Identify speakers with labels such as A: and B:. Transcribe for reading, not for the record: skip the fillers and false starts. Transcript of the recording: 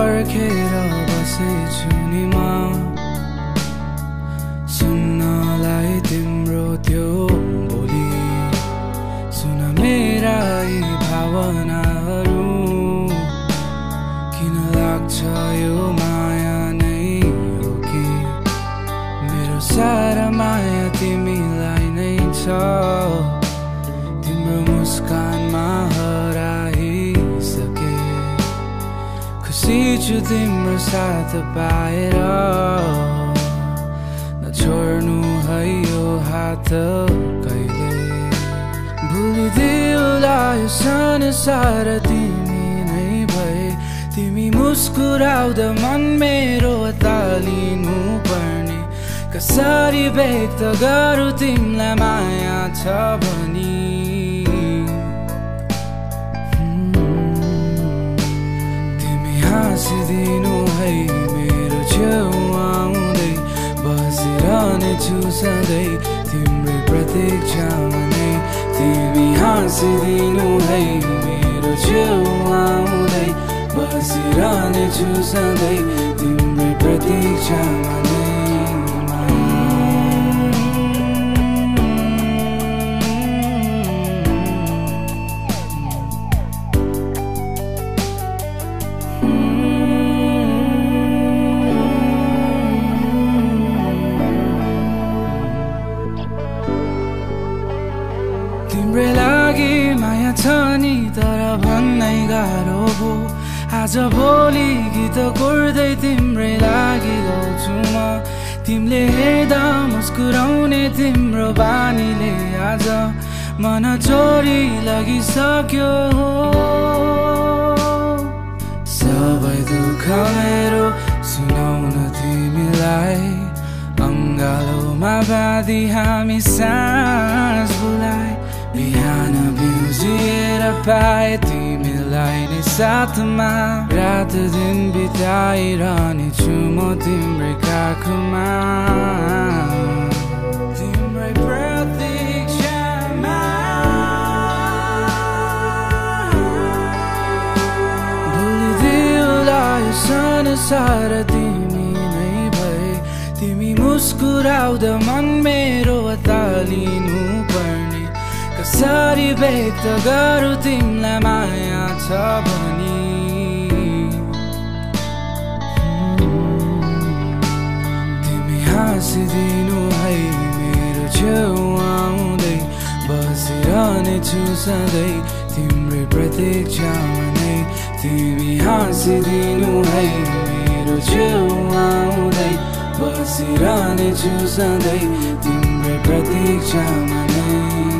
A: पर्खेर बसेछु नि म सुन्नलाई तिम्रो त्यो बोली सुन मेरा यी भावनाहरू किन लाग्छ यो माया नै हो कि मेरो सारा माया तिमीलाई नै छ तिम्रो मुस्कानमा हराइसके खुसी छु तिम्रो साथ पाएर नछोड्नु है यो हात कहिले भुलिदेऊला यो संसार तिमी नै भए तिमी मुस्कुराउँदा मन मेरो तालिनु पर्ने कसरी व्यक्त गरौँ तिमीलाई माया छ भनी तिमी हाँसिदिनु है मेरो छेउ आउँदै बसिरहनेछु सधैँ तिम्रै प्रतीक्षामा नै तिमी हाँसिदिनु है मेरो छेउ आउँदै बसिरहनेछु सधैँ तिम्रै प्रतीक्षामा नै तिम्रै लागि माया छ नि तर भन्नै गाह्रो भो आज भोलि गीत कोर्दै तिम्रै लागि गाउँछु म तिमीले हेर्दा मुस्कुराउने तिम्रो बानीले आज मन चोरी लगिसक्यो सबै दुःख मेरो सुनाउन तिमीलाई अङ्गालोमा बाँधी हामी सास बुलाए बिहान बिउजिएर पाए तिमीलाई नै साथमा रात दिन बिताइरहनेछु म तिम्रै काखमा तिम्रै प्रतीक्षामा भुलिदेऊला यो संसार तिमी नै भए तिमी मुस्कुराउँदा मन मेरो तालिनु पर्ने कसरी व्यक्त गरौँ तिमीलाई माया छ भनी तिमी हाँसिदिनु है मेरो छेउ आउँदै बसिरहनेछु सधैँ तिम्रै प्रतीक्षामा नै तिमी हाँसिदिनु है मेरो छेउ आउँदै बसिरहनेछु सधैँ तिम्रै प्रतीक्षामा नै